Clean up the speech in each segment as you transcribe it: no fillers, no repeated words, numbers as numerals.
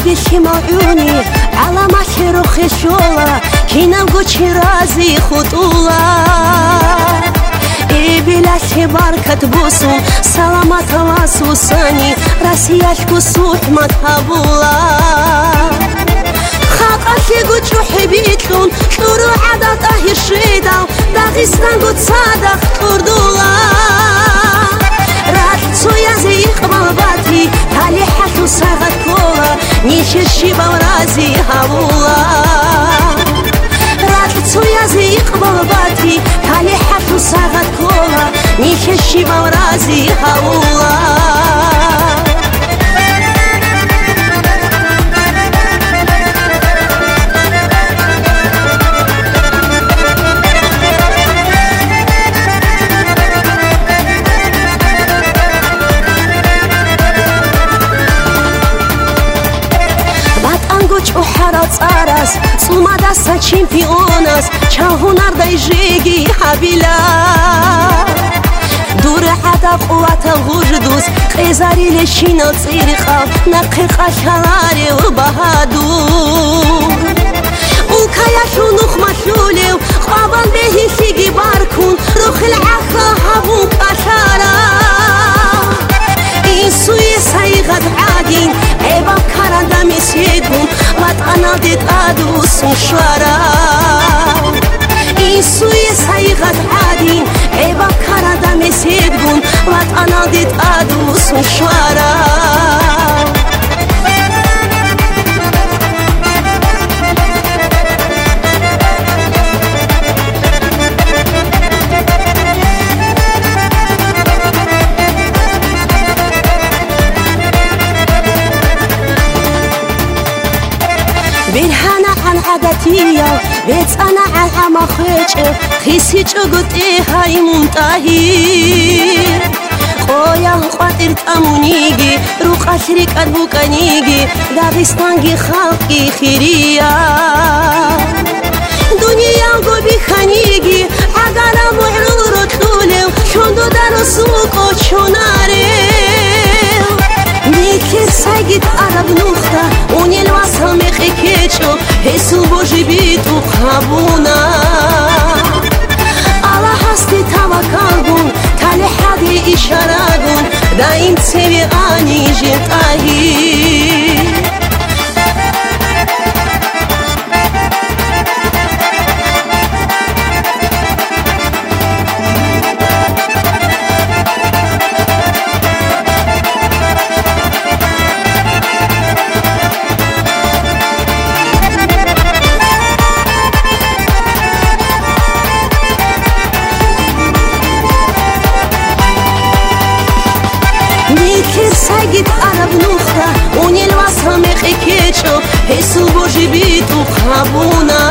بشی معونی علامت رو خشولا کینم گوچی رازی خطولا ای بلاش برکت بوسون سلامت واسوسانی راسیاش کسوح متحبولا خاقاشي قد روحي بيتلون شورو عدد اهي الشيدا داغستان قد صادق تردولا رات سويا زي قبلباتي تالي حاتو ساغت كولا نيش الشيبا ورازي هاولا رات سويا زي قبلباتي تالي حاتو ساغت كولا نيش الشيبا ورازي هاولا وحرات أراس صوماداسا چمپيوناس چاهونار دايجيجي حبيلا دور حدا قوات غردوس قيزاري لشينا صيرخا نقيقا شلاري وبهادور وكاياشو نخمة شوليو قابل بهي سيجي باركون روخ العخا هابون كاشارا إنسوي سايغت عادين عيبا كاراندا مسيدون أنا ديت أدوس مشوارا إيسوي سايغت عادين عيبا كاردا مسيدون أنا ديت أدوس مشوارا بالهنا عن عادتية بيت أنا عن عمخيش خيسي جوجتي هاي منتهي خويا خاطر تأمونيجي روح أشريك أربوكانيجي داغستانجي خلقي خيرية دنيا قوبي خانيجي عقالا معرورو تلوليو شوندو دارو سوقو شوناري نيكي سايقت عرب نوختا وني الوصل ميخي كيتشو هيسو بوجي بيتو خابونا على هستي توكلون تالي حدي إشارagون دايم تسيبي آني جنتاهي سايقت عرب نوختا وني الوصل ميخي كيتشو هيسو بوجي بيتو خابونا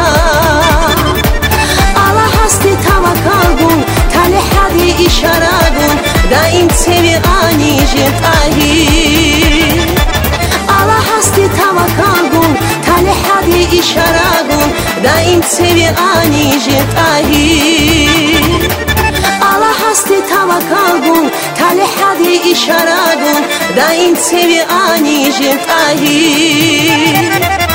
على هستي توكلون تالي حدي إشارagون دايم تسيبي آني جنتاهي على هستي توكلون تالي حدي إشارagون دايم تسيبي آني جنتاهي على هستي توكلون تالي حدي إشارagون دايم تسيبي آني جنتاهي